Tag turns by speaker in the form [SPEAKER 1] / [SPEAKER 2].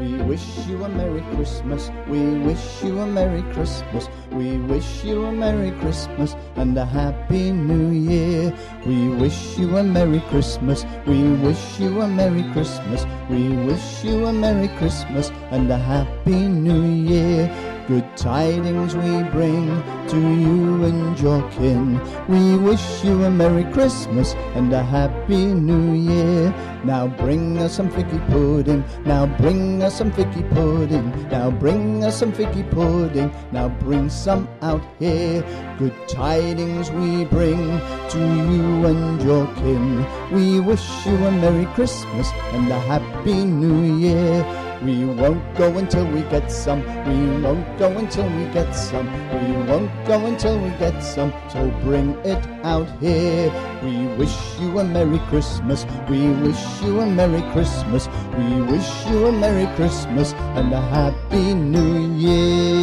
[SPEAKER 1] We wish you a Merry Christmas. We wish you a Merry Christmas. We wish you a Merry Christmas and a Happy New Year. We wish you a Merry Christmas. We wish you a Merry Christmas. We wish you a Merry Christmas and a Happy New Year. Good tidings we bring to you and your kin. We wish you a Merry Christmas and a Happy New Year. Now bring us some figgy pudding. Now bring us some figgy pudding. Now bring us some figgy pudding. Now bring some out here. Good tidings we bring to you and your kin. We wish you a Merry Christmas and a Happy New Year. We won't go until we get some. We won't go until we get some. We won't go until we get some. So bring it out here. We wish you a Merry Christmas. We wish you a Merry Christmas. We wish you a Merry Christmas and a Happy New Year.